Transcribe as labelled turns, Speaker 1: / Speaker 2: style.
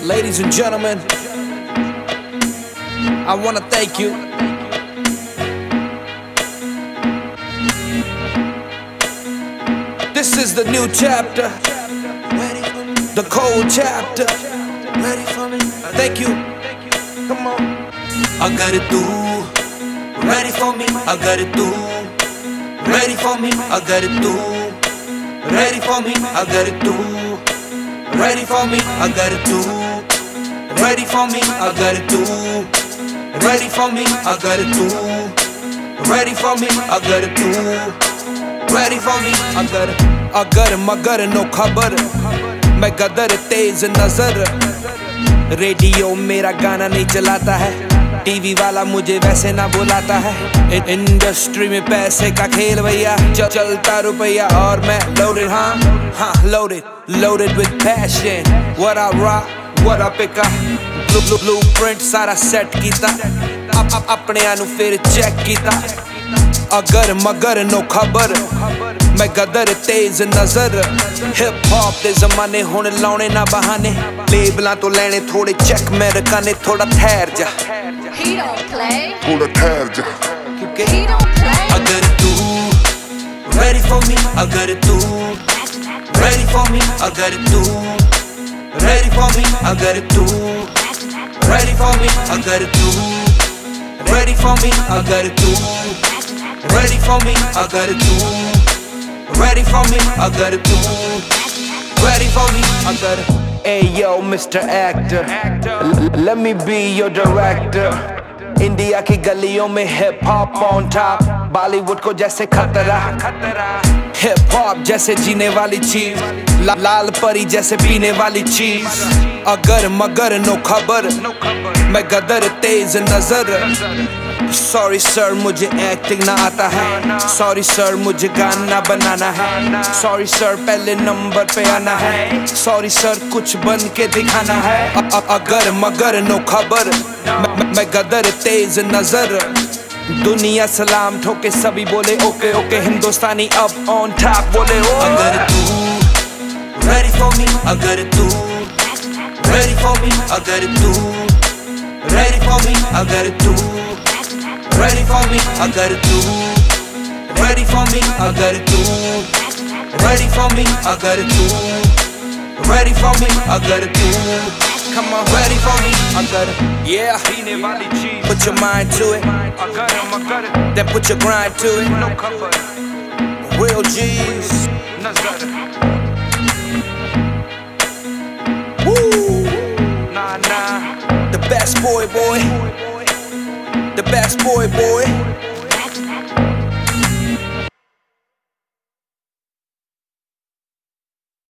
Speaker 1: Ladies and gentlemen, I want to thank you. This is the new chapter, the cold chapter. Ready for me? Thank you. Come on. अगर तू ready for me, अगर तू ready for me, अगर तू ready for me, अगर तू ready for me, अगर तू ready for me, अगर तू ready for me, अगर तू ready for me, अगर तू ready for me, अगर मगर नो खबर, मैं गदर तेज नजर। रेडियो मेरा गाना नहीं चलाता है, टीवी वाला मुझे वैसे ना बुलाता है। इंडस्ट्री में पैसे का खेल भैया, चलता रुपया और मैं loaded, हाँ loaded with passion. What I rock, what I pick up, blueprint सारा सेट कीता, अपने आनु फिर चेक कीता। अगर मगर नो खबर, मैं गदर तेज नजर। हिप हॉप दे जमाने हुण लाउने ना बहाने, लेबलां तो लेने थोड़े चेक मैं रखाने। थोड़ा ठहर जा,
Speaker 2: He don't play.
Speaker 3: थोड़ा ठहर जा,
Speaker 1: क्योंकि
Speaker 2: He don't play.
Speaker 1: अगर तू ready for me, अगर तू ready for me, अगर तू ready for me, अगर तू ready for me, अगर तू ready for me, अगर तू ready for me, अगर तू ready for me, अगर तू ready for me, अगर Hey yo Mr. Actor, let me be your director. India की गलियों में hip hop on top, Bollywood को जैसे खतरा। हिप हॉप जैसे जीने वाली चीज, लाल परी जैसे पीने वाली चीज। अगर मगर नो खबर, मैं गदर तेज नजर। सॉरी सर मुझे एक्टिंग ना आता है, सॉरी सर मुझे गाना बनाना है, सॉरी सर पहले नंबर पे आना है, सॉरी सर कुछ बन के दिखाना है। अगर मगर नो खबर, मैं गदर तेज नजर। दुनिया सलाम ठोके सभी बोले ओके ओके, हिंदुस्तानी अब ऑन टॉप बोले ओ। अगर तू ready for me, अगर तू ready for me, अगर तू ready for me, अगर तू ready for me, अगर तू ready for me, अगर तू ready for me, अगर तू ready for me, अगर तू come on ready for me, अगर yeah put your mind to it, then put your grind to it. Real G's. Woo. The best boy, the best boy.